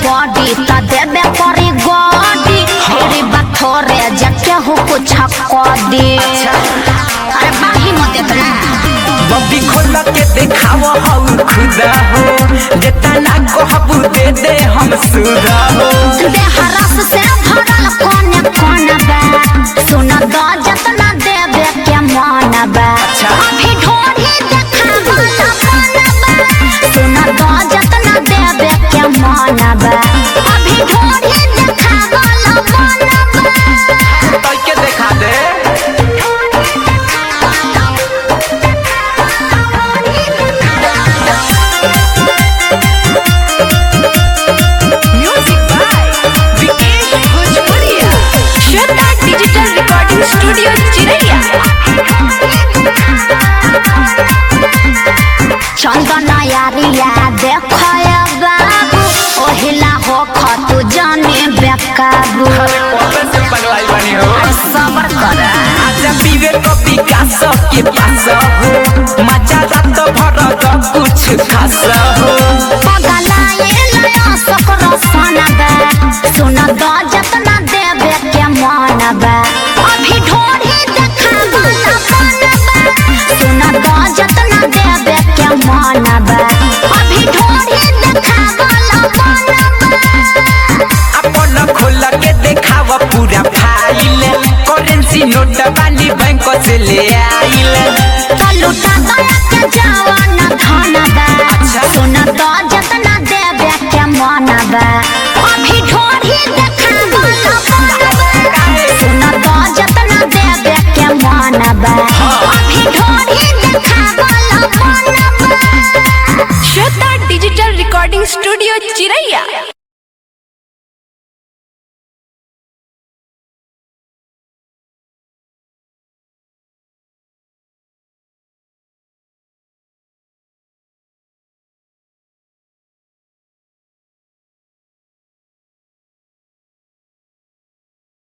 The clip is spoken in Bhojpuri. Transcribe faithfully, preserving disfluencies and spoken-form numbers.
बॉडी त देबे करी गोडी तेरी बथोरे जके हो कुछ कोदी अरे बाही मत इतना बॉडी खोल के दिखाओ हम खुदा हो जितना कहबू दे दे हम सुधा हो देह रस से भरल कोने कोने बा सुन द जतना देबे के मन बा अभी ढोरी देखावा मन बा सुन द जतना देबे के मन बा अभी ढोरी देखावा मन बा तो के दिखा दे स्टूडियो चिरैया चंदन यारिया देखो बाबू ओहिला हो खतु जाने बेकाबू से पगलाई बनी हो सबर कर आजा पीवे को विकास के पास हो मजा रात भर का कुछ खास हो पगलाए लया सकरो सनबा सुन द जतना देबे के मन बा अभी ढोरी देखावा मन बा सुन द जतना देबे के मन बा अभी ढोरी देखावा मन बा अपन खोल के दिखावा पूरा फाइल करेंसी नोट वाली बैंक से ले आइल तो लुटा दया के जवान धन बा सुन द जतना देबे के मन बा अभी ढोरी देखावा मन बा सुन द जतना देबे के मन बा अभी ढोरी देखावा मन बा श्वेता डिजिटल रिकॉर्डिंग स्टूडियो चिरैया।